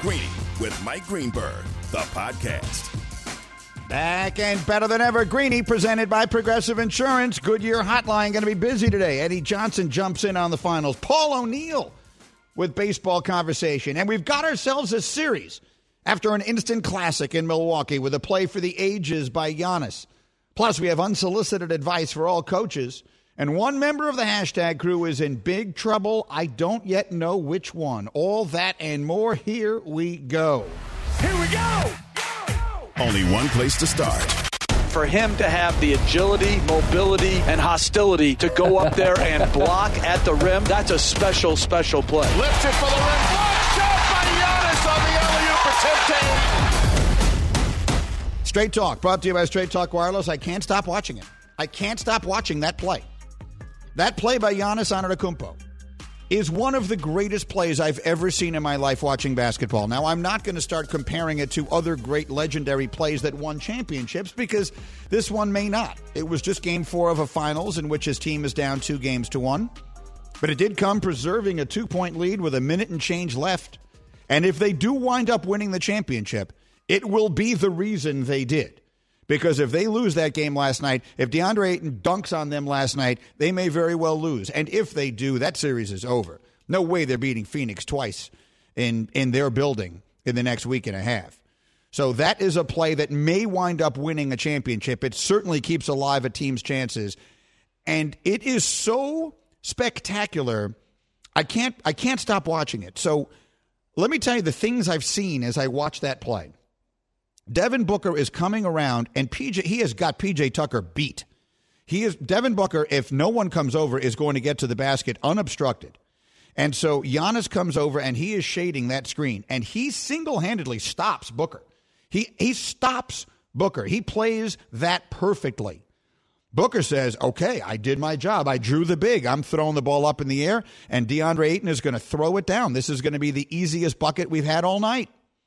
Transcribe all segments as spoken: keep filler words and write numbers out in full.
Greeny with Mike Greenberg, the podcast. Back and better than ever. Greeny, presented by Progressive Insurance. Goodyear Hotline going to be busy today. Eddie Johnson jumps in on the finals. Paul O'Neill with baseball conversation. And we've got ourselves a series after an instant classic in Milwaukee with a play for the ages by Giannis. Plus, we have unsolicited advice for all coaches. And one member of the hashtag crew is in big trouble. I don't yet know which one. All that and more. Here we go. Here we go! Only one place to start. For him to have the agility, mobility, and hostility to go up there and block at the rim, that's a special, special play. Lifted for the rim. Block shot by Giannis on the alley-oop attempt. Straight Talk, brought to you by Straight Talk Wireless. I can't stop watching it. I can't stop watching that play. That play by Giannis Antetokounmpo is one of the greatest plays I've ever seen in my life watching basketball. Now, I'm not going to start comparing it to other great legendary plays that won championships because this one may not. It was just game four of a finals in which his team is down two games to one. But it did come preserving a two-point lead with a minute and change left. And if they do wind up winning the championship, it will be the reason they did. Because if they lose that game last night, if DeAndre Ayton dunks on them last night, they may very well lose. And if they do, that series is over. No way they're beating Phoenix twice in, in their building in the next week and a half. So that is a play that may wind up winning a championship. It certainly keeps alive a team's chances. And it is so spectacular, I can't I can't stop watching it. So let me tell you the things I've seen as I watch that play. Devin Booker is coming around, and P J he has got P J Tucker beat. He is Devin Booker, if no one comes over, is going to get to the basket unobstructed. And so Giannis comes over, and he is shading that screen, and he single-handedly stops Booker. He he stops Booker. He plays that perfectly. Booker says, okay, I did my job. I drew the big. I'm throwing the ball up in the air, and DeAndre Ayton is going to throw it down. This is going to be the easiest bucket we've had all night.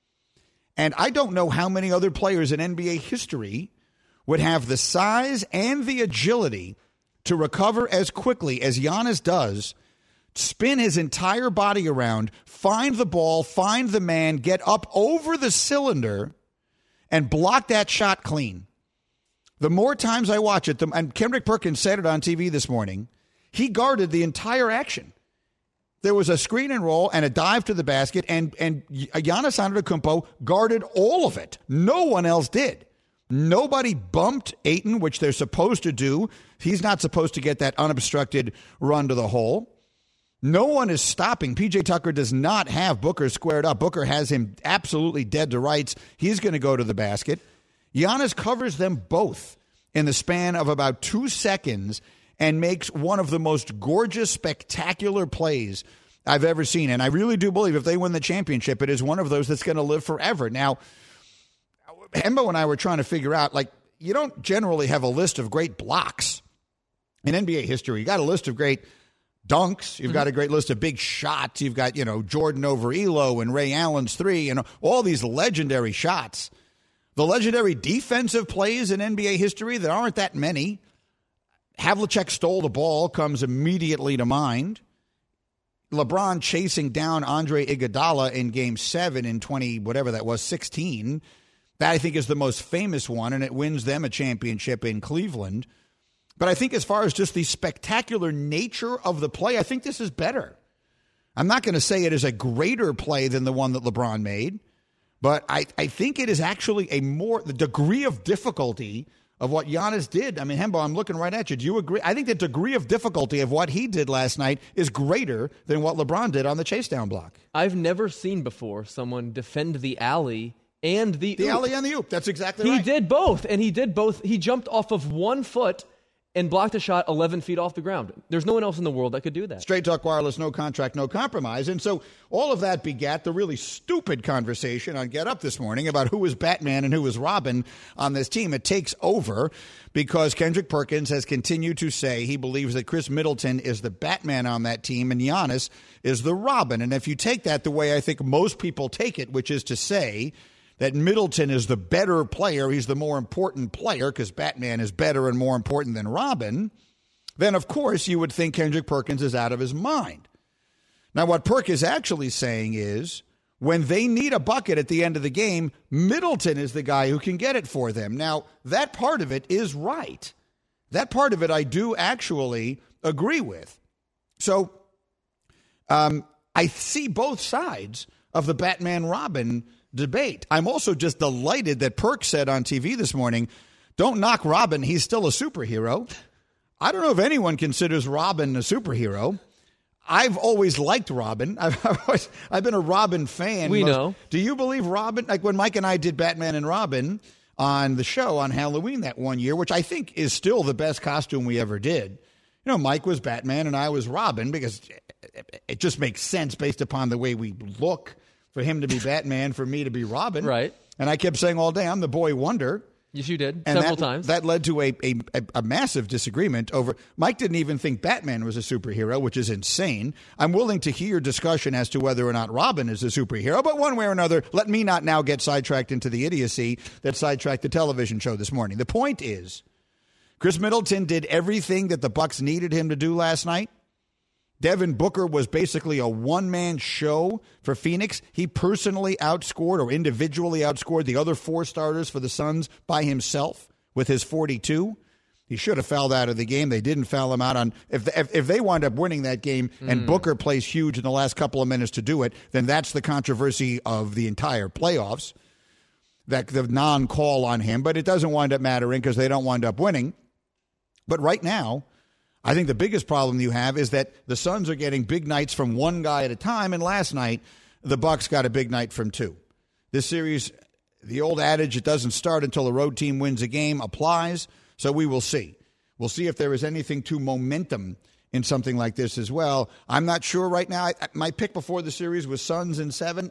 And I don't know how many other players in N B A history would have the size and the agility to recover as quickly as Giannis does, spin his entire body around, find the ball, find the man, get up over the cylinder, and block that shot clean. The more times I watch it, the, and Kendrick Perkins said it on T V this morning, he guarded the entire action. There was a screen and roll and a dive to the basket, and, and Giannis Antetokounmpo guarded all of it. No one else did. Nobody bumped Ayton, which they're supposed to do. He's not supposed to get that unobstructed run to the hole. No one is stopping. P J Tucker does not have Booker squared up. Booker has him absolutely dead to rights. He's going to go to the basket. Giannis covers them both in the span of about two seconds and makes one of the most gorgeous, spectacular plays I've ever seen. And I really do believe if they win the championship, it is one of those that's going to live forever. Now, Hembo and I were trying to figure out, like, you don't generally have a list of great blocks in N B A history. You got a list of great dunks. You've mm-hmm. got a great list of big shots. You've got, you know, Jordan over Elo and Ray Allen's three, you know, all these legendary shots. The legendary defensive plays in N B A history, there aren't that many. Havlicek stole the ball comes immediately to mind. LeBron chasing down Andre Iguodala in game seven in twenty, whatever that was, sixteen. That, I think, is the most famous one, and it wins them a championship in Cleveland. But I think as far as just the spectacular nature of the play, I think this is better. I'm not going to say it is a greater play than the one that LeBron made, but I, I think it is actually a more, the degree of difficulty of what Giannis did. I mean, Hembo, I'm looking right at you. Do you agree? I think the degree of difficulty of what he did last night is greater than what LeBron did on the chase down block. I've never seen before someone defend the alley and the The oop. alley and the oop. That's exactly he right. He did both, and he did both. He jumped off of one foot and blocked a shot eleven feet off the ground. There's no one else in the world that could do that. Straight Talk Wireless, no contract, no compromise. And so all of that begat the really stupid conversation on Get Up this morning about who is Batman and who is Robin on this team. It takes over because Kendrick Perkins has continued to say he believes that Chris Middleton is the Batman on that team and Giannis is the Robin. And if you take that the way I think most people take it, which is to say that Middleton is the better player, he's the more important player because Batman is better and more important than Robin, then of course you would think Kendrick Perkins is out of his mind. Now what Perk is actually saying is When they need a bucket at the end of the game, Middleton is the guy who can get it for them. Now, that part of it is right. That part of it I do actually agree with. So um, I see both sides of the Batman-Robin debate. I'm also just delighted that Perk said on T V this morning, don't knock Robin, he's still a superhero. I don't know if anyone considers Robin a superhero. I've always liked Robin. I've, I've, always, I've been a Robin fan. We Most, know. Do you believe Robin? Like when Mike and I did Batman and Robin on the show on Halloween that one year, which I think is still the best costume we ever did. You know, Mike was Batman and I was Robin because it just makes sense based upon the way we look for him to be Batman, for me to be Robin. Right. And I kept saying all day, I'm the boy wonder. Yes, you did. And several that, times. That led to a, a, a massive disagreement over. Mike didn't even think Batman was a superhero, which is insane. I'm willing to hear discussion as to whether or not Robin is a superhero, but one way or another, let me not now get sidetracked into the idiocy that sidetracked the television show this morning. The point is, Chris Middleton did everything that the Bucks needed him to do last night. Devin Booker was basically a one-man show for Phoenix. He personally outscored or individually outscored the other four starters for the Suns by himself with his forty-two. He should have fouled out of the game. They didn't foul him out on if if, if they wind up winning that game and mm. Booker plays huge in the last couple of minutes to do it, then that's the controversy of the entire playoffs, that the non-call on him. But it doesn't wind up mattering because they don't wind up winning. But right now, I think the biggest problem you have is that the Suns are getting big nights from one guy at a time, and last night the Bucks got a big night from two. This series, the old adage, it doesn't start until the road team wins a game, applies, so we will see. We'll see if there is anything to momentum in something like this as well. I'm not sure right now. I, my pick before the series was Suns in seven.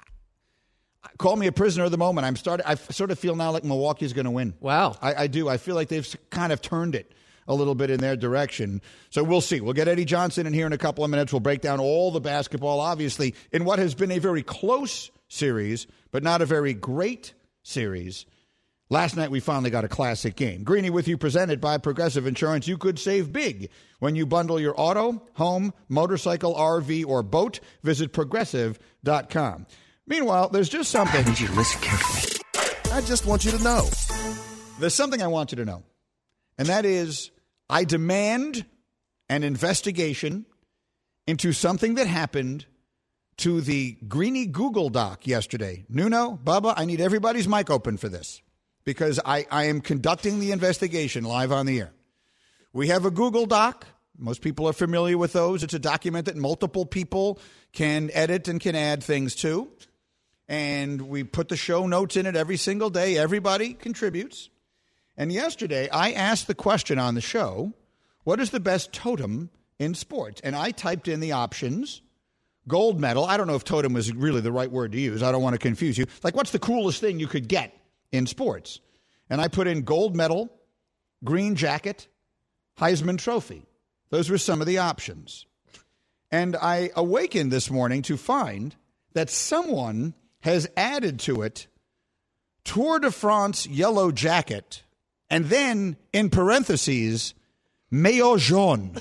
Call me a prisoner of the moment. I'm starting. I sort of feel now like Milwaukee's going to win. Wow. I, I do. I feel like they've kind of turned it a little bit in their direction. So we'll see. We'll get Eddie Johnson in here in a couple of minutes. We'll break down all the basketball, obviously, in what has been a very close series, but not a very great series. Last night, we finally got a classic game. Greeny with you, presented by Progressive Insurance. You could save big when you bundle your auto, home, motorcycle, R V, or boat. Visit Progressive dot com. Meanwhile, there's just something. I need you to listen carefully. I just want you to know. There's something I want you to know, and that is I demand an investigation into something that happened to the Greeny Google Doc yesterday. Nuno, Bubba, I need everybody's mic open for this because I, I am conducting the investigation live on the air. We have a Google Doc. Most people are familiar with those. It's a document that multiple people can edit and can add things to. And we put the show notes in it every single day. Everybody contributes. And yesterday, I asked the question on the show, what is the best totem in sports? And I typed in the options, gold medal. I don't know if totem was really the right word to use. I don't want to confuse you. Like, what's the coolest thing you could get in sports? And I put in gold medal, green jacket, Heisman Trophy. Those were some of the options. And I awakened this morning to find that someone has added to it Tour de France yellow jacket, and then, in parentheses, maillot jaune,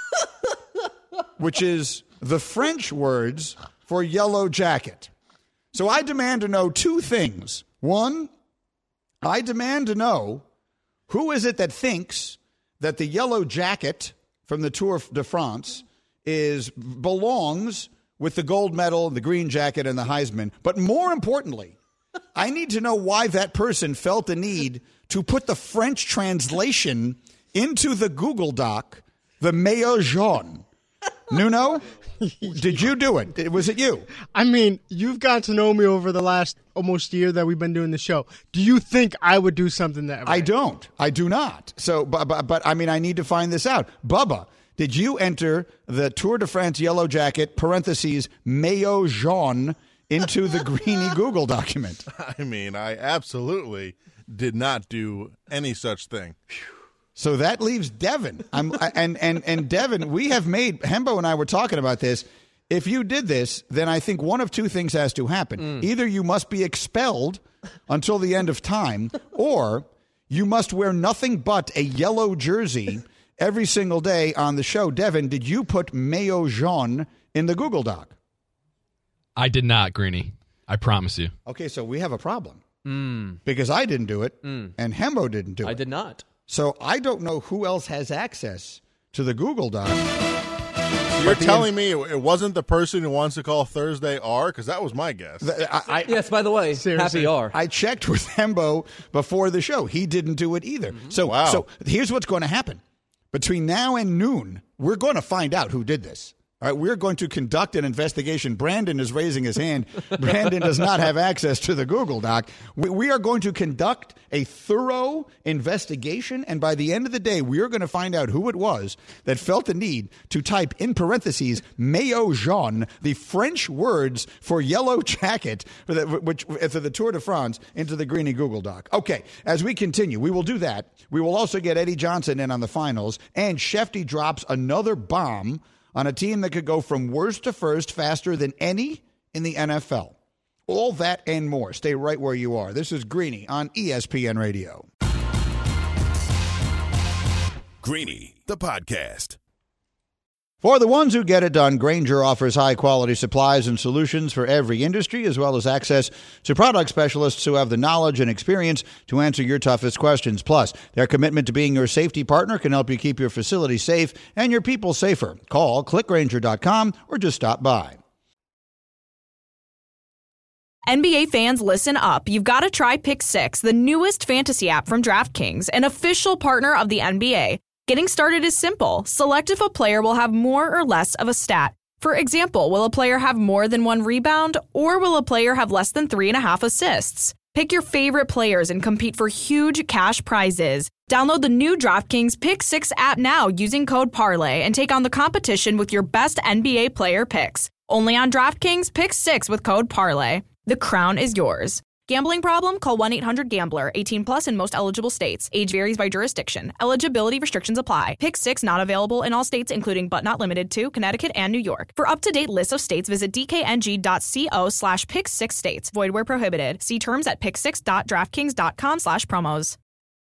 which is the French words for yellow jacket. So I demand to know two things. One, I demand to know who is it that thinks that the yellow jacket from the Tour de France is belongs with the gold medal, the green jacket, and the Heisman. But more importantly, I need to know why that person felt the need to put the French translation into the Google Doc, the maillot jaune. Nuno, did you do it? Was it you? I mean, you've gotten to know me over the last almost year that we've been doing the show. Do you think I would do something that way? I don't. I do not. So, but, but, but I mean, I need to find this out. Bubba, did you enter the Tour de France yellow jacket, parentheses, maillot jaune, into the Greeny Google document? I mean, I absolutely did not do any such thing. So that leaves Devin. I'm, and, and, and Devin, we have made, Hembo and I were talking about this. If you did this, then I think one of two things has to happen. Mm. Either you must be expelled until the end of time, or you must wear nothing but a yellow jersey every single day on the show. Devin, did you put maillot jaune in the Google Doc? I did not, Greeny. I promise you. Okay, so we have a problem. Mm. Because I didn't do it, Mm. and Hembo didn't do it. I did not. So I don't know who else has access to the Google Doc. You're telling me it wasn't the person who wants to call Thursday R? Because that was my guess. I, I, yes, by the way, Seriously. happy R. I checked with Hembo before the show. He didn't do it either. Mm-hmm. So, Wow. so here's what's going to happen. Between now and noon, we're going to find out who did this. All right, we're going to conduct an investigation. Brandon is raising his hand. Brandon does not have access to the Google Doc. We, we are going to conduct a thorough investigation, and by the end of the day, we are going to find out who it was that felt the need to type in parentheses maillot jaune, the French words for yellow jacket, for the, which for the Tour de France, into the Greeny Google Doc. Okay, as we continue, we will do that. We will also get Eddie Johnson in on the finals, and Shefty drops another bomb on a team that could go from worst to first faster than any in the N F L. All that and more. Stay right where you are. This is Greeny on E S P N Radio. Greeny, the podcast. For the ones who get it done, Grainger offers high-quality supplies and solutions for every industry, as well as access to product specialists who have the knowledge and experience to answer your toughest questions. Plus, their commitment to being your safety partner can help you keep your facility safe and your people safer. Call click grainger dot com or just stop by. N B A fans, listen up. You've got to try Pick Six, the newest fantasy app from DraftKings, an official partner of the N B A. Getting started is simple. Select if a player will have more or less of a stat. For example, will a player have more than one rebound, or will a player have less than three and a half assists? Pick your favorite players and compete for huge cash prizes. Download the new DraftKings Pick Six app now using code Parlay and take on the competition with your best N B A player picks. Only on DraftKings Pick Six with code Parlay. The crown is yours. Gambling problem? Call one eight hundred gambler. eighteen plus in most eligible states. Age varies by jurisdiction. Eligibility restrictions apply. Pick Six not available in all states, including but not limited to Connecticut and New York. For up-to-date lists of states, visit dkng.co slash pick six states. Void where prohibited. See terms at pick six dot draftkings dot com slash promos.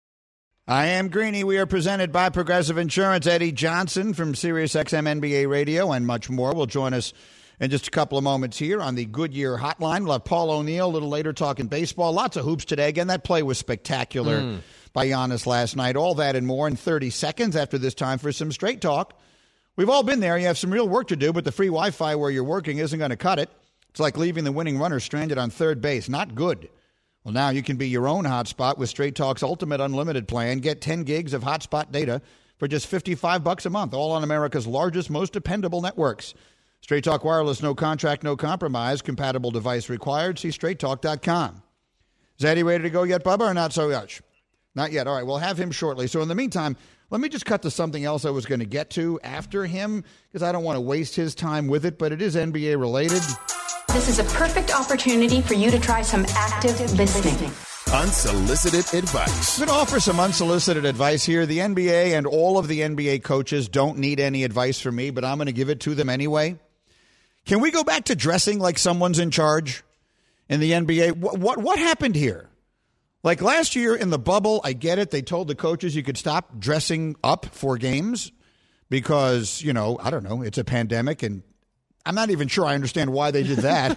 I am Greeny. We are presented by Progressive Insurance. Eddie Johnson from SiriusXM N B A Radio and much more will join us in just a couple of moments here on the Goodyear Hotline. We'll have Paul O'Neill a little later talking baseball. Lots of hoops today. Again, that play was spectacular mm. by Giannis last night. All that and more in thirty seconds after this time for some straight talk. We've all been there. You have some real work to do, but the free Wi-Fi where you're working isn't going to cut it. It's like leaving the winning runner stranded on third base. Not good. Well, now you can be your own hotspot with Straight Talk's Ultimate Unlimited plan. Get ten gigs of hotspot data for just fifty-five bucks a month, all on America's largest, most dependable networks. Straight Talk Wireless, no contract, no compromise. Compatible device required. See straight talk dot com. Is Eddie ready to go yet, Bubba, or not so much? Not yet. All right, we'll have him shortly. So in the meantime, let me just cut to something else I was going to get to after him, because I don't want to waste his time with it, but it is N B A related. This is a perfect opportunity for you to try some active listening. Unsolicited advice. I'm going to offer some unsolicited advice here. The N B A and all of the N B A coaches don't need any advice from me, but I'm going to give it to them anyway. Can we go back to dressing like someone's in charge in the N B A? What, what what happened here? Like last year in the bubble, I get it. They told the coaches you could stop dressing up for games because, you know, I don't know, it's a pandemic, and I'm not even sure I understand why they did that.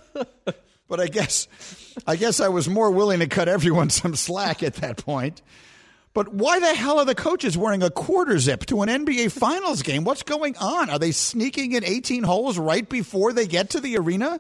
But I guess I guess I was more willing to cut everyone some slack at that point. But why the hell are the coaches wearing a quarter zip to an N B A Finals game? What's going on? Are they sneaking in eighteen holes right before they get to the arena?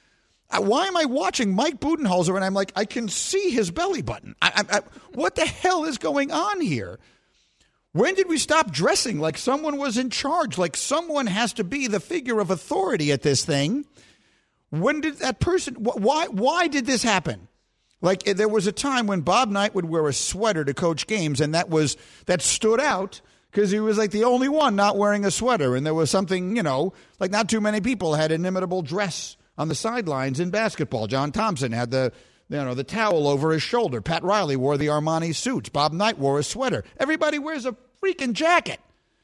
Why am I watching Mike Budenholzer and I'm like, I can see his belly button? I, I, I, what the hell is going on here? When did we stop dressing like someone was in charge? Like someone has to be the figure of authority at this thing. When did that person, why, why did this happen? Like, there was a time when Bob Knight would wear a sweater to coach games, and that was that stood out because he was like the only one not wearing a sweater. And there was something, you know, like not too many people had an inimitable dress on the sidelines in basketball. John Thompson had the, you know, the towel over his shoulder. Pat Riley wore the Armani suits. Bob Knight wore a sweater. Everybody wears a freaking jacket.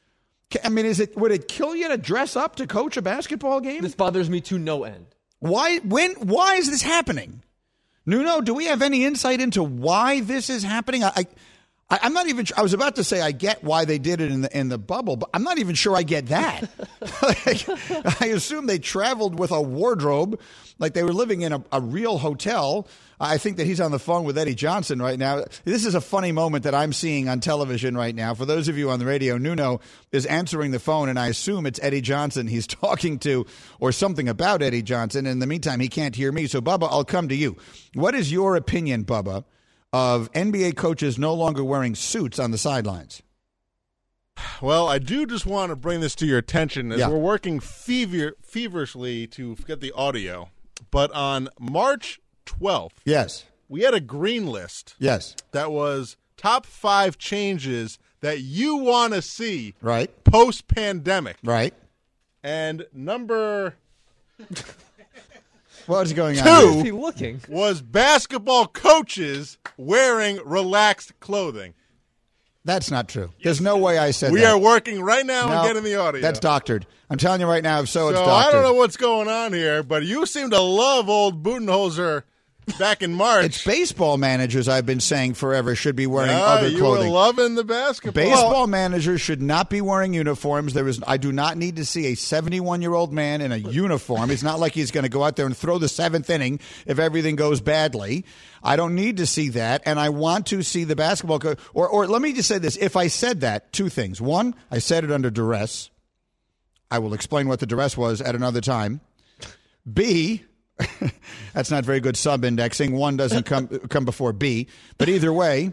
I mean, is it would it kill you to dress up to coach a basketball game? This bothers me to no end. Why? When? Why is this happening? Nuno, do we have any insight into why this is happening? I, I, I'm not even. I was about to say I get why they did it in the in the bubble, but I'm not even sure I get that. Like, I assume they traveled with a wardrobe, like they were living in a, a real hotel. I think that he's on the phone with Eddie Johnson right now. This is a funny moment that I'm seeing on television right now. For those of you on the radio, Nuno is answering the phone, and I assume it's Eddie Johnson he's talking to or something about Eddie Johnson. In the meantime, he can't hear me. So, Bubba, I'll come to you. What is your opinion, Bubba, of N B A coaches no longer wearing suits on the sidelines? Well, I do just want to bring this to your attention as yeah. we're working fever- feverishly to get the audio. But on March twelfth, yes, we had a green list. Yes, that was top five changes that you want to see. Right. Post-pandemic. Right. And number what is going on? Two Where is he looking? was basketball coaches wearing relaxed clothing. That's not true. There's no way I said we that. are working right now no, and getting the audio. That's doctored. I'm telling you right now, if so, so it's doctored. I don't know what's going on here, but you seem to love old Budenholzer back in March. It's baseball managers, I've been saying forever, should be wearing yeah, other you clothing. were loving the basketball. Baseball managers should not be wearing uniforms. There is, I do not need to see a seventy-one-year-old man in a uniform. It's not like he's going to go out there and throw the seventh inning if everything goes badly. I don't need to see that, and I want to see the basketball coach. Or, or let me just say this. If I said that, two things. One, I said it under duress. I will explain what the duress was at another time. B, that's not very good sub-indexing. One doesn't come come before B. But either way,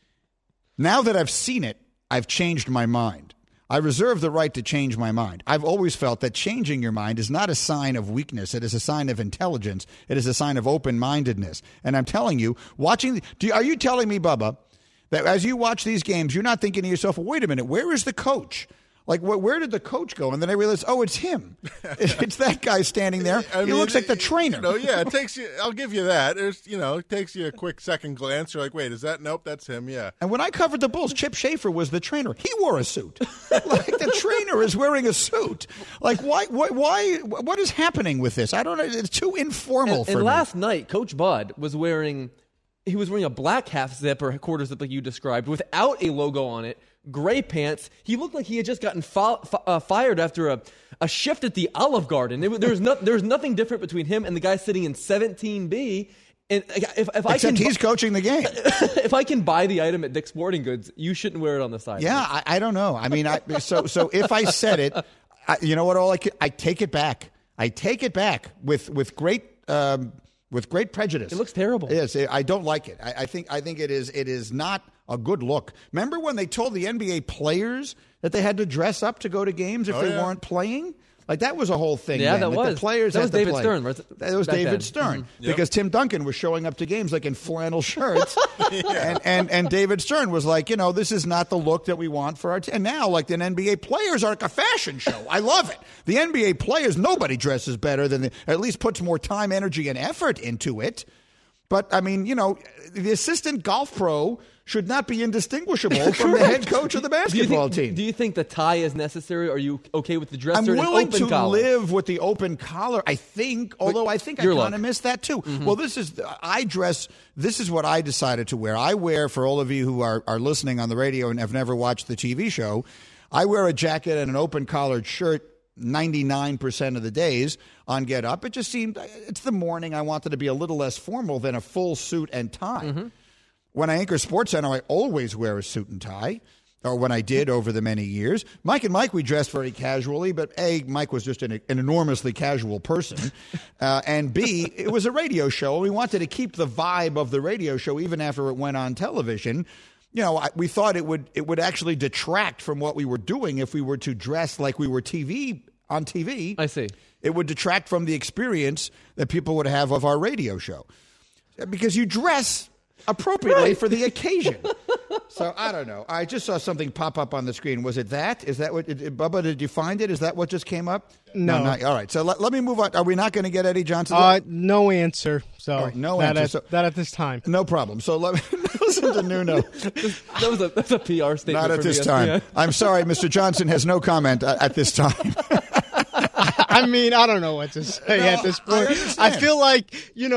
now that I've seen it, I've changed my mind. I reserve the right to change my mind. I've always felt that changing your mind is not a sign of weakness. It is a sign of intelligence. It is a sign of open-mindedness. And I'm telling you, watching, do you, are you telling me, Bubba, that as you watch these games, you're not thinking to yourself, well, wait a minute, where is the coach? Like, wh- where did the coach go? And then I realized, oh, it's him. It's that guy standing there. I he mean, looks like the trainer. You know, yeah, it takes you. I'll give you that. There's, you know, it takes you a quick second glance. You're like, wait, is that? Nope, that's him. Yeah. And when I covered the Bulls, Chip Schaefer was the trainer. He wore a suit. Like, the trainer is wearing a suit. Like, why? Why? why what is happening with this? I don't know. It's too informal and, for and me. last night, Coach Bud was wearing. He was wearing a black half zip or quarter zip like you described, without a logo on it. Gray pants. He looked like he had just gotten fi- fi- uh, fired after a, a shift at the Olive Garden. It, there was no, there was nothing different between him and the guy sitting in seventeen B. And if, if I Except can, he's coaching the game. If I can buy the item at Dick's Sporting Goods, you shouldn't wear it on the side. Yeah, I, I don't know. I mean, I, so so if I said it, I, you know what? All I could, I take it back. I take it back with with great. Um, With great prejudice. It looks terrible. Yes, I don't like it. I, I think I think it is it is not a good look. Remember when they told the N B A players that they had to dress up to go to games if oh, they yeah. weren't playing? Like, that was a whole thing. Yeah, then. that like was. The players that had was to David play. Stern. Right? That was Back David then. Stern Mm-hmm. because Tim Duncan was showing up to games like in flannel shirts, yeah. and, and and David Stern was like, you know, this is not the look that we want for our team. And now, like, the N B A players are like a fashion show. I love it. The N B A players, nobody dresses better than, the, at least puts more time, energy, and effort into it. But, I mean, you know, the assistant golf pro should not be indistinguishable from the head coach of the basketball do think, team. Do you think the tie is necessary? Are you okay with the dress I'm shirt willing and open to collar? live with the open collar, I think, although I think I Your kind of look. miss that too. Mm-hmm. Well, this is, I dress, this is what I decided to wear. I wear, for all of you who are, are listening on the radio and have never watched the T V show, I wear a jacket and an open collared shirt ninety-nine percent of the days on Get Up. It just seemed, it's the morning. I wanted to be a little less formal than a full suit and tie. Mm-hmm. When I anchor SportsCenter, I always wear a suit and tie, or when I did over the many years. Mike and Mike, we dressed very casually, but A, Mike was just an, an enormously casual person, uh, and B, it was a radio show. We wanted to keep the vibe of the radio show even after it went on television. You know, I, we thought it would it would actually detract from what we were doing if we were to dress like we were T V on T V. I see. It would detract from the experience that people would have of our radio show. Because you dress appropriately right. for the occasion. So, I don't know. I just saw something pop up on the screen. Was it that? Is that what, Bubba, did you find it? Is that what just came up? No. no not, all right. So, let, let me move on. Are we not going to get Eddie Johnson? Uh, no answer. So, all right, no that answer. At, so, that at this time. No problem. So, let me listen to Nuno. That was a, that's a P R statement. Not at from this E S P time. N. I'm sorry, Mister Johnson has no comment uh, at this time. I mean, I don't know what to say No, at this point. I I, feel like, you know,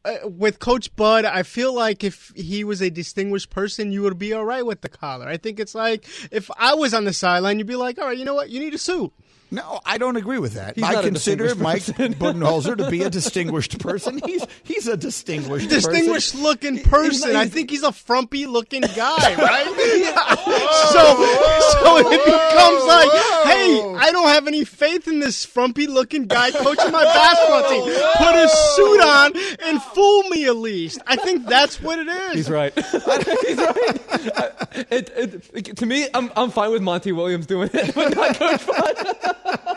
uh, with Coach Bud, I feel like if he was a distinguished person, you would be all right with the collar. I think it's like if I was on the sideline, you'd be like, all right, you know what? You need a suit. No, I don't agree with that. He's I not a consider Mike distinguished Budenholzer to be a distinguished person. He's he's a distinguished Distinguished person. looking He's person. not- I think he's a frumpy looking guy, right? so, so it becomes like, hey, I don't have any faith in this frumpy looking guy coaching my basketball team. Put a suit on and fool me at least. I think that's what it is. He's right. He's right. It, it, it, to me, I'm I'm fine with Monty Williams doing it, but not Coach Bud.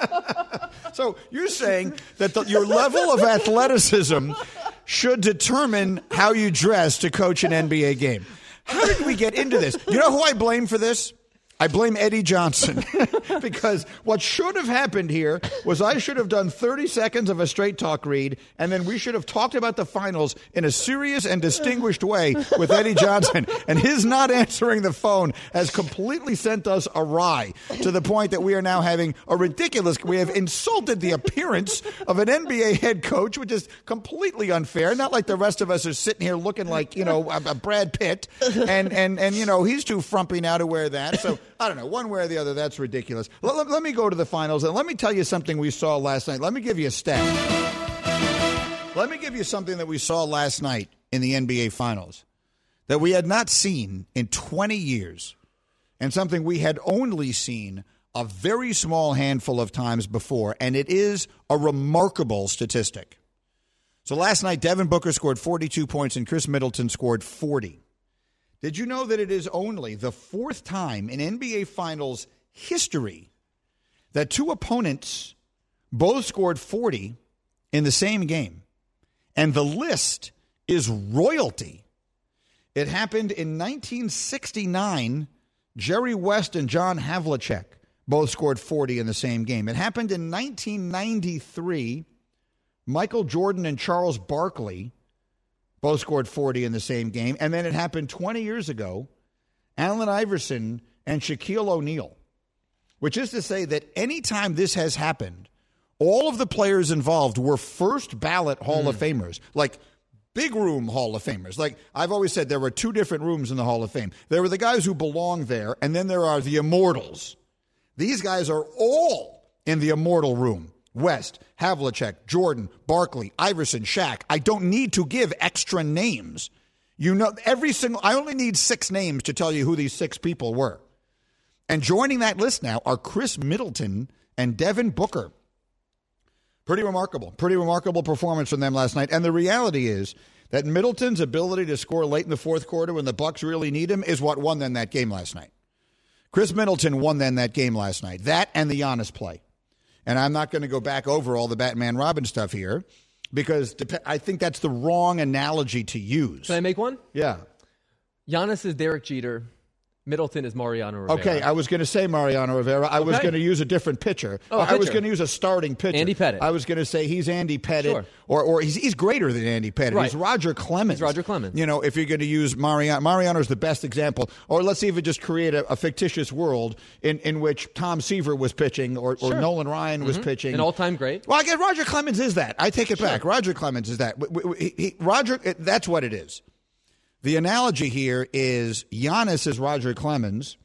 So you're saying that the, your level of athleticism should determine how you dress to coach an N B A game. How did we get into this? You know who I blame for this? I blame Eddie Johnson because what should have happened here was I should have done thirty seconds of a straight talk read, and then we should have talked about the finals in a serious and distinguished way with Eddie Johnson. And his not answering the phone has completely sent us awry to the point that we are now having a ridiculous, we have insulted the appearance of an N B A head coach, which is completely unfair. Not like the rest of us are sitting here looking like, you know, a, a Brad Pitt, and, and, and, you know, he's too frumpy now to wear that. So, I don't know, one way or the other, that's ridiculous. Let, let, let me go to the finals, and let me tell you something we saw last night. Let me give you a stat. Let me give you something that we saw last night in the N B A Finals that we had not seen in twenty years, and something we had only seen a very small handful of times before, and it is a remarkable statistic. So last night, Devin Booker scored forty-two points, and Chris Middleton scored forty. Did you know that it is only the fourth time in N B A Finals history that two opponents both scored forty in the same game? And the list is royalty. It happened in nineteen sixty-nine. Jerry West and John Havlicek both scored forty in the same game. It happened in nineteen ninety-three. Michael Jordan and Charles Barkley both scored forty in the same game. And then it happened twenty years ago, Allen Iverson and Shaquille O'Neal, which is to say that any time this has happened, all of the players involved were first ballot Hall mm. of Famers, like big room Hall of Famers. Like I've always said, there were two different rooms in the Hall of Fame. There were the guys who belong there, and then there are the immortals. These guys are all in the immortal room. West, Havlicek, Jordan, Barkley, Iverson, Shaq. I don't need to give extra names. You know, every single, I only need six names to tell you who these six people were. And joining that list now are Chris Middleton and Devin Booker. Pretty remarkable. Pretty remarkable performance from them last night. And the reality is that Middleton's ability to score late in the fourth quarter when the Bucks really need him is what won them that game last night. Chris Middleton won them that game last night. That and the Giannis play. And I'm not going to go back over all the Batman Robin stuff here because I think that's the wrong analogy to use. Can I make one? Yeah. Giannis is Derek Jeter. Middleton is Mariano Rivera. Okay, I was going to say Mariano Rivera. I okay. was going to use a different pitcher. Oh, I pitcher. was going to use a starting pitcher. Andy Pettitte. I was going to say he's Andy Pettitte, sure. or or he's he's greater than Andy Pettitte. Right. He's Roger Clemens. He's Roger Clemens. You know, if you're going to use Mariano, Mariano's the best example. Or let's even just create a, a fictitious world in, in which Tom Seaver was pitching, or, or sure. Nolan Ryan mm-hmm. was pitching. An all-time great. Well, I guess Roger Clemens is that. I take it sure. back. Roger Clemens is that. He, he, Roger, that's what it is. The analogy here is Giannis is Roger Clemens.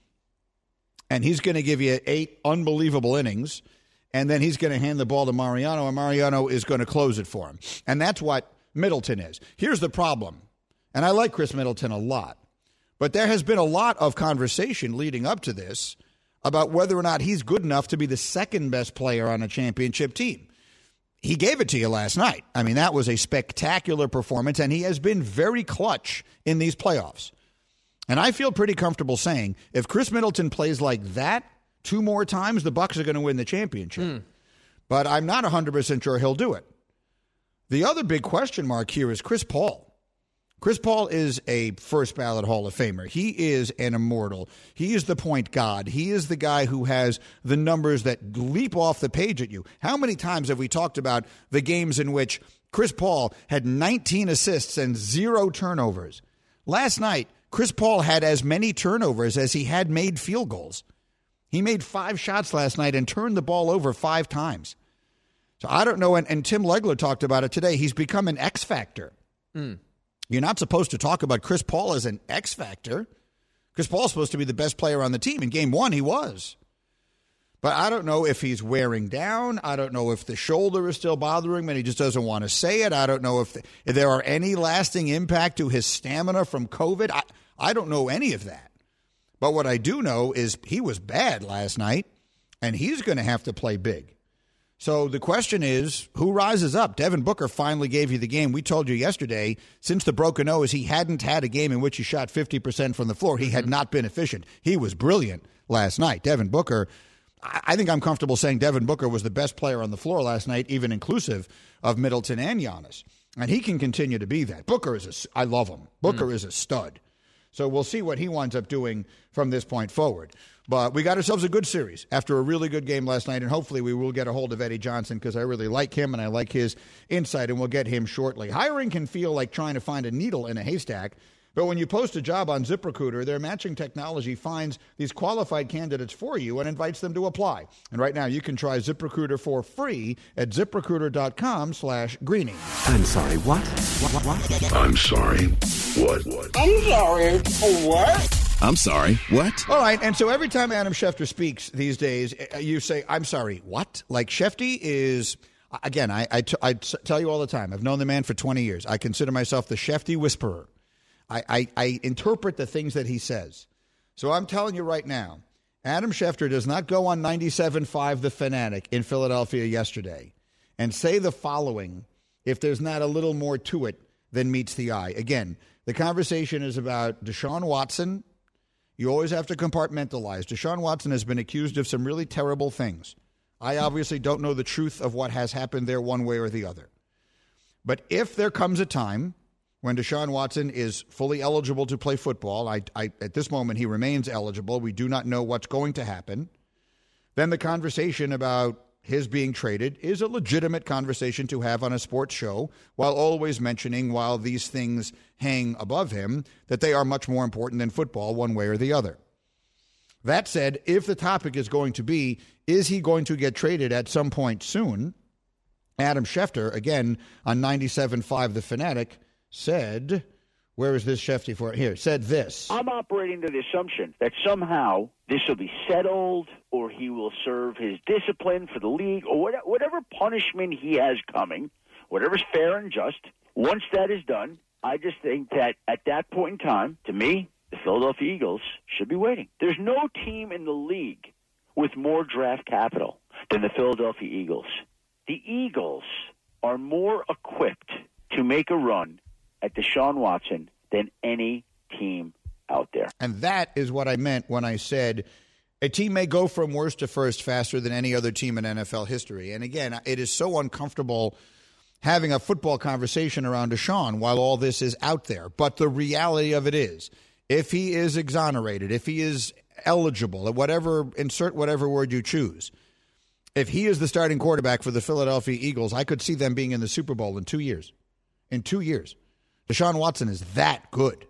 And he's going to give you eight unbelievable innings, and then he's going to hand the ball to Mariano, and Mariano is going to close it for him. And that's what Middleton is. Here's the problem, and I like Chris Middleton a lot, but there has been a lot of conversation leading up to this about whether or not he's good enough to be the second best player on a championship team. He gave it to you last night. I mean, that was a spectacular performance, and he has been very clutch in these playoffs. And I feel pretty comfortable saying if Chris Middleton plays like that two more times, the Bucks are going to win the championship. Mm. But I'm not one hundred percent sure he'll do it. The other big question mark here is Chris Paul. Chris Paul is a first ballot Hall of Famer. He is an immortal. He is the point god. He is the guy who has the numbers that leap off the page at you. How many times have we talked about the games in which Chris Paul had nineteen assists and zero turnovers? Last night, Chris Paul had as many turnovers as he had made field goals. He made five shots last night and turned the ball over five times. So I don't know, and, and Tim Legler talked about it today. He's become an X factor. Mm. You're not supposed to talk about Chris Paul as an X factor. Chris Paul's supposed to be the best player on the team. In game one, he was. But I don't know if he's wearing down. I don't know if the shoulder is still bothering him and he just doesn't want to say it. I don't know if, the, if there are any lasting impact to his stamina from COVID. I, I don't know any of that. But what I do know is he was bad last night, and he's going to have to play big. So the question is, who rises up? Devin Booker finally gave you the game. We told you yesterday, since the broken nose, he hadn't had a game in which he shot fifty percent from the floor. He had not been efficient. He was brilliant last night. Devin Booker, I think I'm comfortable saying Devin Booker was the best player on the floor last night, even inclusive of Middleton and Giannis. And he can continue to be that. Booker is a, I love him. Booker mm. is a stud. So we'll see what he winds up doing from this point forward. But we got ourselves a good series after a really good game last night, and hopefully we will get a hold of Eddie Johnson because I really like him and I like his insight, and we'll get him shortly. Hiring can feel like trying to find a needle in a haystack, but when you post a job on ZipRecruiter, their matching technology finds these qualified candidates for you and invites them to apply. And right now you can try ZipRecruiter for free at ZipRecruiter.com slash Greeny. I'm sorry, what? What, what, what? I'm sorry, what? What? I'm sorry, what? I'm sorry, what? All right, and so every time Adam Schefter speaks these days, you say, I'm sorry, what? Like, Shefty is, again, I, I, t- I t- tell you all the time, I've known the man for twenty years. I consider myself the Shefty whisperer. I, I, I interpret the things that he says. So I'm telling you right now, Adam Schefter does not go on ninety-seven point five The Fanatic in Philadelphia yesterday and say the following if there's not a little more to it than meets the eye. Again, the conversation is about Deshaun Watson. You always have to compartmentalize. Deshaun Watson has been accused of some really terrible things. I obviously don't know the truth of what has happened there one way or the other. But if there comes a time when Deshaun Watson is fully eligible to play football, I, I, at this moment he remains eligible, we do not know what's going to happen, then the conversation about his being traded is a legitimate conversation to have on a sports show, while always mentioning, while these things hang above him, that they are much more important than football one way or the other. That said, if the topic is going to be, is he going to get traded at some point soon, Adam Schefter, again, on ninety-seven point five The Fanatic, said, where is this Shefty for? Here, said this. I'm operating to the assumption that somehow this will be settled or he will serve his discipline for the league or whatever punishment he has coming, whatever's fair and just. Once that is done, I just think that at that point in time, to me, the Philadelphia Eagles should be waiting. There's no team in the league with more draft capital than the Philadelphia Eagles. The Eagles are more equipped to make a run at Deshaun Watson than any team out there. And that is what I meant when I said a team may go from worst to first faster than any other team in N F L history. And again, it is so uncomfortable having a football conversation around Deshaun while all this is out there. But the reality of it is, if he is exonerated, if he is eligible, whatever, insert whatever word you choose, if he is the starting quarterback for the Philadelphia Eagles, I could see them being in the Super Bowl in two years. In two years. Deshaun Watson is that good.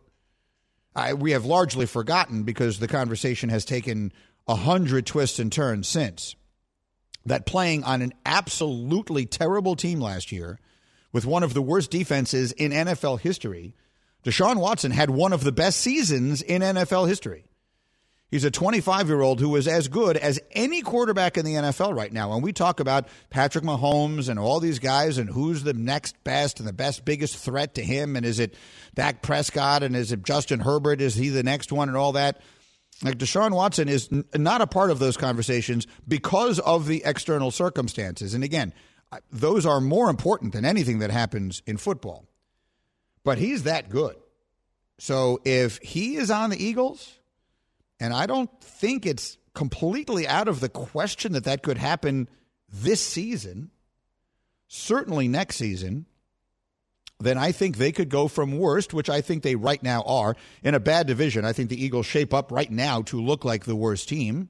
I, we have largely forgotten, because the conversation has taken a hundred twists and turns since, that playing on an absolutely terrible team last year with one of the worst defenses in N F L history, Deshaun Watson had one of the best seasons in N F L history. He's a twenty-five-year-old who is as good as any quarterback in the N F L right now. And we talk about Patrick Mahomes and all these guys and who's the next best and the best, biggest threat to him. And is it Dak Prescott? And is it Justin Herbert? Is he the next one and all that? Like, Deshaun Watson is n- not a part of those conversations because of the external circumstances. And again, those are more important than anything that happens in football. But he's that good. So if he is on the Eagles, and I don't think it's completely out of the question that that could happen this season, certainly next season, then I think they could go from worst, which I think they right now are, in a bad division. I think the Eagles shape up right now to look like the worst team.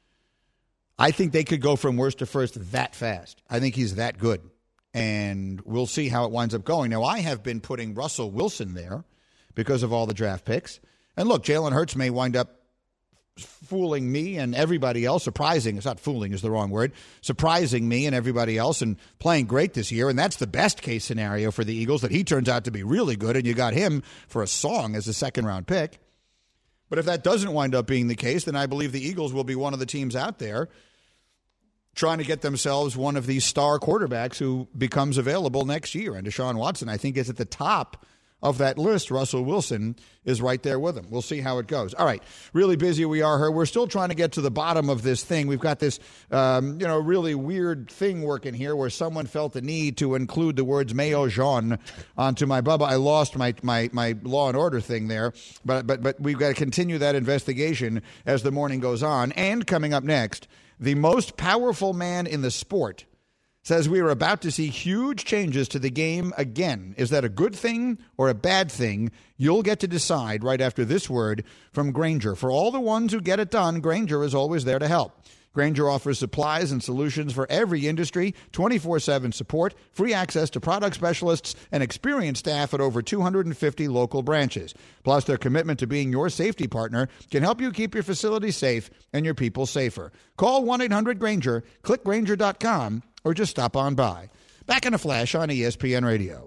I think they could go from worst to first that fast. I think he's that good. And we'll see how it winds up going. Now, I have been putting Russell Wilson there because of all the draft picks. And look, Jalen Hurts may wind up fooling me and everybody else, surprising, it's not fooling is the wrong word, surprising me and everybody else and playing great this year. And that's the best case scenario for the Eagles, that he turns out to be really good and you got him for a song as a second round pick. But if that doesn't wind up being the case, then I believe the Eagles will be one of the teams out there trying to get themselves one of these star quarterbacks who becomes available next year. And Deshaun Watson, I think, is at the top of that list. Russell Wilson is right there with him. We'll see how it goes. All right, really busy we are here. We're still trying to get to the bottom of this thing. We've got this, um, you know, really weird thing working here where someone felt the need to include the words Mayo Jean onto my Bubba. I lost my, my, my Law and Order thing there, but, but, but we've got to continue that investigation as the morning goes on. And coming up next, the most powerful man in the sport says we are about to see huge changes to the game again. Is that a good thing or a bad thing? You'll get to decide right after this word from Grainger. For all the ones who get it done, Grainger is always there to help. Grainger offers supplies and solutions for every industry, twenty-four seven support, free access to product specialists, and experienced staff at over two hundred fifty local branches. Plus, their commitment to being your safety partner can help you keep your facility safe and your people safer. Call one eight hundred Grainger, click Grainger dot com, or just stop on by. Back in a flash on E S P N Radio.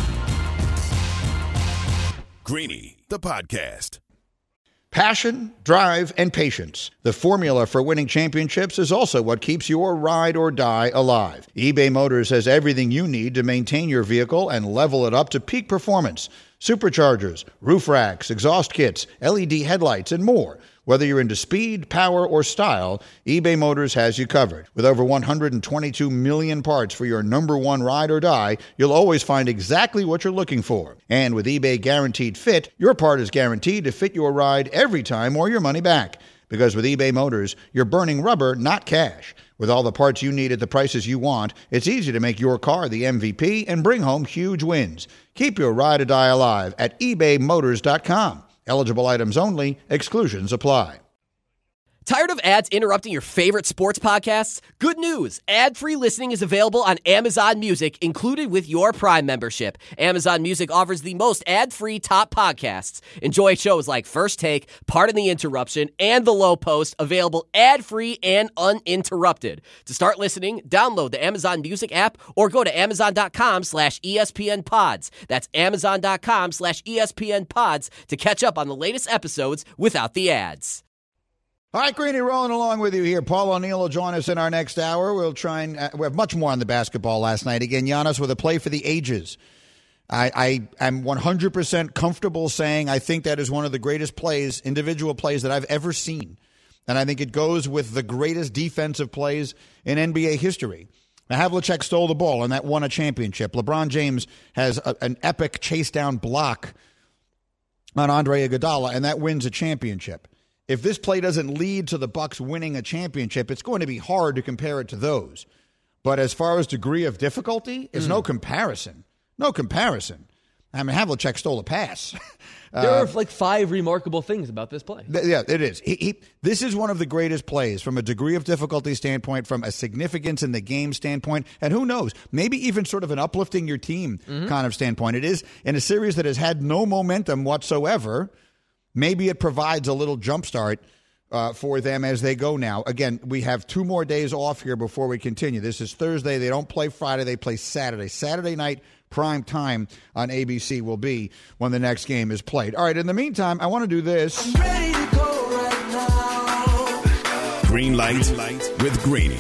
Greeny, the podcast. Passion, drive, and patience. The formula for winning championships is also what keeps your ride or die alive. eBay Motors has everything you need to maintain your vehicle and level it up to peak performance. Superchargers, roof racks, exhaust kits, L E D headlights, and more. Whether you're into speed, power, or style, eBay Motors has you covered. With over one hundred twenty-two million parts for your number one ride or die, you'll always find exactly what you're looking for. And with eBay Guaranteed Fit, your part is guaranteed to fit your ride every time or your money back. Because with eBay Motors, you're burning rubber, not cash. With all the parts you need at the prices you want, it's easy to make your car the M V P and bring home huge wins. Keep your ride or die alive at ebay motors dot com. Eligible items only. Exclusions apply. Tired of ads interrupting your favorite sports podcasts? Good news! Ad-free listening is available on Amazon Music, included with your Prime membership. Amazon Music offers the most ad-free top podcasts. Enjoy shows like First Take, Pardon the Interruption, and The Low Post, available ad-free and uninterrupted. To start listening, download the Amazon Music app or go to amazon.com slash ESPN pods. That's amazon.com slash ESPN pods to catch up on the latest episodes without the ads. All right, Greeny, rolling along with you here. Paul O'Neill will join us in our next hour. We'll try and uh, we have much more on the basketball last night. Again, Giannis with a play for the ages. I, I am one hundred percent comfortable saying I think that is one of the greatest plays, individual plays that I've ever seen. And I think it goes with the greatest defensive plays in N B A history. Now, Havlicek stole the ball, and that won a championship. LeBron James has a, an epic chase-down block on Andre Iguodala, and that wins a championship. If this play doesn't lead to the Bucks winning a championship, it's going to be hard to compare it to those. But as far as degree of difficulty, it's mm. no comparison. No comparison. I mean, Havlicek stole a pass. There uh, are like five remarkable things about this play. Th- yeah, it is. He, he, this is one of the greatest plays from a degree of difficulty standpoint, from a significance in the game standpoint, and who knows, maybe even sort of an uplifting your team mm-hmm. kind of standpoint. It is in a series that has had no momentum whatsoever. Maybe it provides a little jumpstart uh, for them as they go now. Again, we have two more days off here before we continue. This is Thursday. They don't play Friday. They play Saturday. Saturday night prime time on A B C will be when the next game is played. All right, in the meantime, I want to do this. I'm ready to go right now. Green light with Greeny.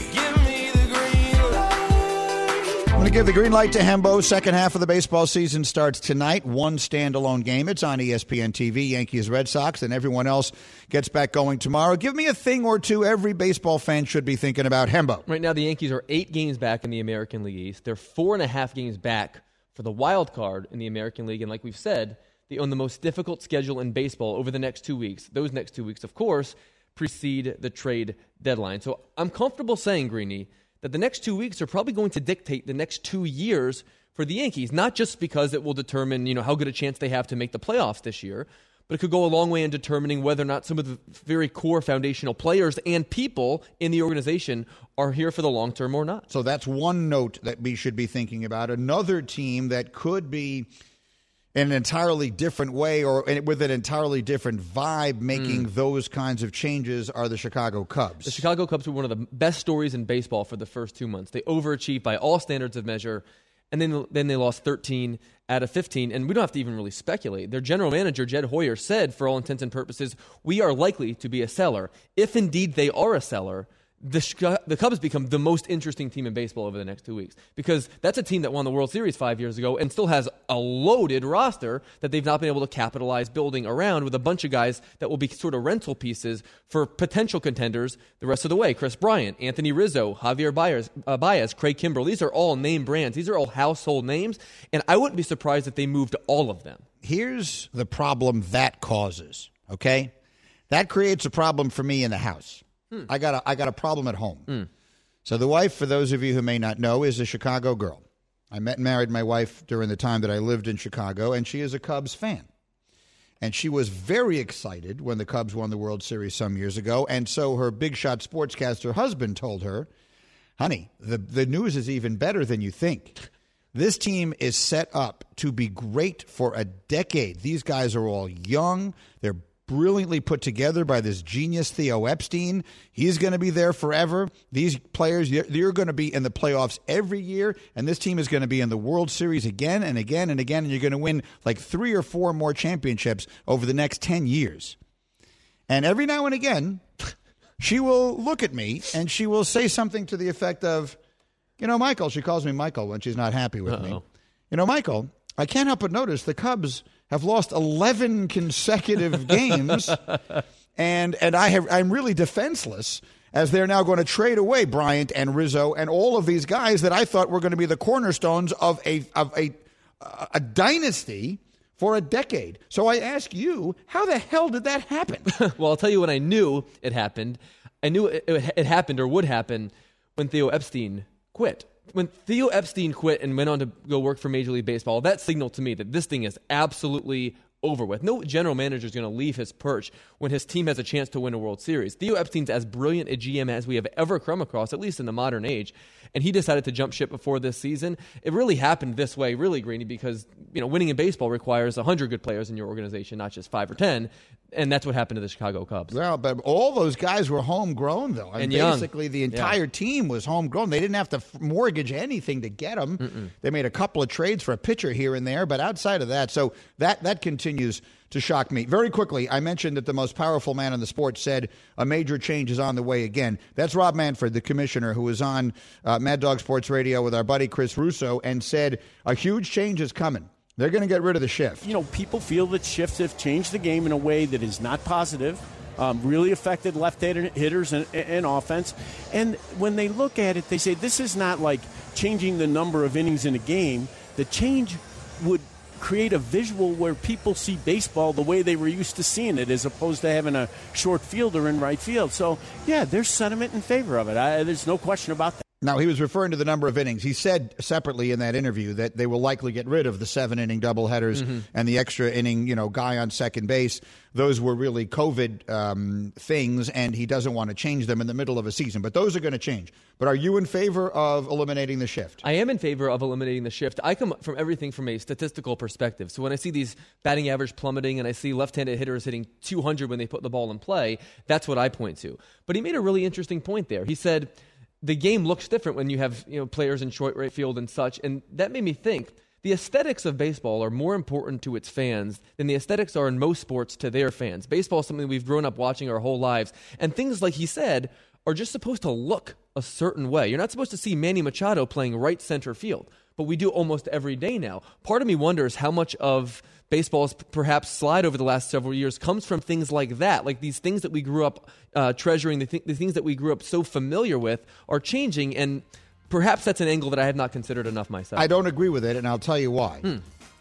I'm going to give the green light to Hembo. Second half of the baseball season starts tonight. One standalone game. It's on E S P N T V, Yankees, Red Sox, and everyone else gets back going tomorrow. Give me a thing or two every baseball fan should be thinking about. Hembo. Right now, the Yankees are eight games back in the American League East. They're four and a half games back for the wild card in the American League. And like we've said, they own the most difficult schedule in baseball over the next two weeks. Those next two weeks, of course, precede the trade deadline. So I'm comfortable saying, Greeny, that the next two weeks are probably going to dictate the next two years for the Yankees, not just because it will determine, you know, how good a chance they have to make the playoffs this year, but it could go a long way in determining whether or not some of the very core foundational players and people in the organization are here for the long term or not. So that's one note that we should be thinking about. Another team that could be in an entirely different way or with an entirely different vibe making mm. those kinds of changes are the Chicago Cubs. The Chicago Cubs were one of the best stories in baseball for the first two months. They overachieved by all standards of measure, and then, then they lost thirteen out of fifteen, and we don't have to even really speculate. Their general manager, Jed Hoyer, said, for all intents and purposes, we are likely to be a seller. If indeed they are a seller, The, the Cubs become the most interesting team in baseball over the next two weeks because that's a team that won the World Series five years ago and still has a loaded roster that they've not been able to capitalize building around with a bunch of guys that will be sort of rental pieces for potential contenders the rest of the way. Chris Bryant, Anthony Rizzo, Javier Baez, uh, Baez, Craig Kimbrell. These are all name brands. These are all household names, and I wouldn't be surprised if they moved all of them. Here's the problem that causes, okay? That creates a problem for me in the house. Hmm. I got a, I got a problem at home. Hmm. So the wife, for those of you who may not know, is a Chicago girl. I met and married my wife during the time that I lived in Chicago, and she is a Cubs fan. And she was very excited when the Cubs won the World Series some years ago, and so her big shot sportscaster husband told her, honey, the, the news is even better than you think. This team is set up to be great for a decade. These guys are all young. They're brilliantly put together by this genius Theo Epstein. He's going to be there forever. These players, they're going to be in the playoffs every year, and this team is going to be in the World Series again and again and again, and you're going to win like three or four more championships over the next ten years. And every now and again, she will look at me, and she will say something to the effect of, you know, Michael, she calls me Michael when she's not happy with Uh-oh. me. You know, Michael, I can't help but notice the Cubs have lost eleven consecutive games, and and I have I'm really defenseless as they're now going to trade away Bryant and Rizzo and all of these guys that I thought were going to be the cornerstones of a of a a dynasty for a decade. So I ask you, how the hell did that happen? Well, I'll tell you when I knew it happened. I knew it, it, it happened or would happen when Theo Epstein quit. When Theo Epstein quit and went on to go work for Major League Baseball, that signaled to me that this thing is absolutely over with. No general manager is going to leave his perch when his team has a chance to win a World Series. Theo Epstein's as brilliant a G M as we have ever come across, at least in the modern age, and he decided to jump ship before this season. It really happened this way, really, Greeny, because you know winning in baseball requires one hundred good players in your organization, not just five or ten, and that's what happened to the Chicago Cubs. Well, but all those guys were homegrown, though. I mean, and young. Basically, the entire yeah. team was homegrown. They didn't have to mortgage anything to get them. Mm-mm. They made a couple of trades for a pitcher here and there, but outside of that, so that that continues to shock me. Very quickly, I mentioned that the most powerful man in the sport said a major change is on the way again. That's Rob Manfred, the commissioner, who was on uh, Mad Dog Sports Radio with our buddy Chris Russo and said a huge change is coming. They're going to get rid of the shift. You know, people feel that shifts have changed the game in a way that is not positive, um, really affected left-handed hitters and, and offense. And when they look at it, they say this is not like changing the number of innings in a game. The change would create a visual where people see baseball the way they were used to seeing it as opposed to having a short fielder in right field. So, yeah, there's sentiment in favor of it. I, there's no question about that. Now, he was referring to the number of innings. He said separately in that interview that they will likely get rid of the seven-inning doubleheaders mm-hmm. and the extra inning, you know, guy on second base. Those were really COVID um, things, and he doesn't want to change them in the middle of a season. But those are going to change. But are you in favor of eliminating the shift? I am in favor of eliminating the shift. I come from everything from a statistical perspective. So when I see these batting average plummeting and I see left-handed hitters hitting two hundred when they put the ball in play, that's what I point to. But he made a really interesting point there. He said the game looks different when you have you know players in short right field and such, and that made me think the aesthetics of baseball are more important to its fans than the aesthetics are in most sports to their fans. Baseball is something we've grown up watching our whole lives, and things like he said are just supposed to look a certain way. You're not supposed to see Manny Machado playing right center field, but we do almost every day now. Part of me wonders how much of baseball's perhaps slide over the last several years comes from things like that, like these things that we grew up uh, treasuring, the, th- the things that we grew up so familiar with are changing, and perhaps that's an angle that I have not considered enough myself. I don't agree with it, and I'll tell you why. Hmm.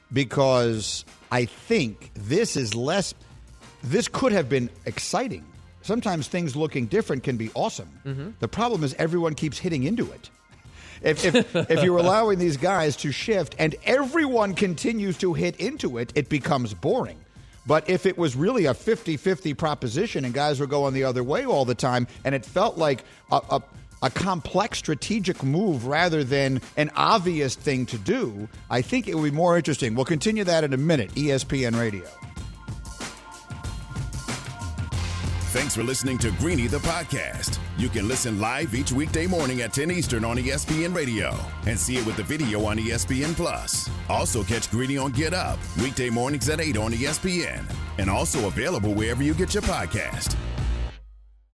Because I think this is less, this could have been exciting. Sometimes things looking different can be awesome. Mm-hmm. The problem is everyone keeps hitting into it. If, if, if you're allowing these guys to shift and everyone continues to hit into it, it becomes boring. But if it was really a fifty-fifty proposition and guys were going the other way all the time and it felt like a, a, a complex strategic move rather than an obvious thing to do, I think it would be more interesting. We'll continue that in a minute. E S P N Radio. Thanks for listening to Greeny the podcast. You can listen live each weekday morning at ten Eastern on E S P N Radio and see it with the video on E S P N Plus. Also catch Greeny on Get Up weekday mornings at eight on E S P N and also available wherever you get your podcast.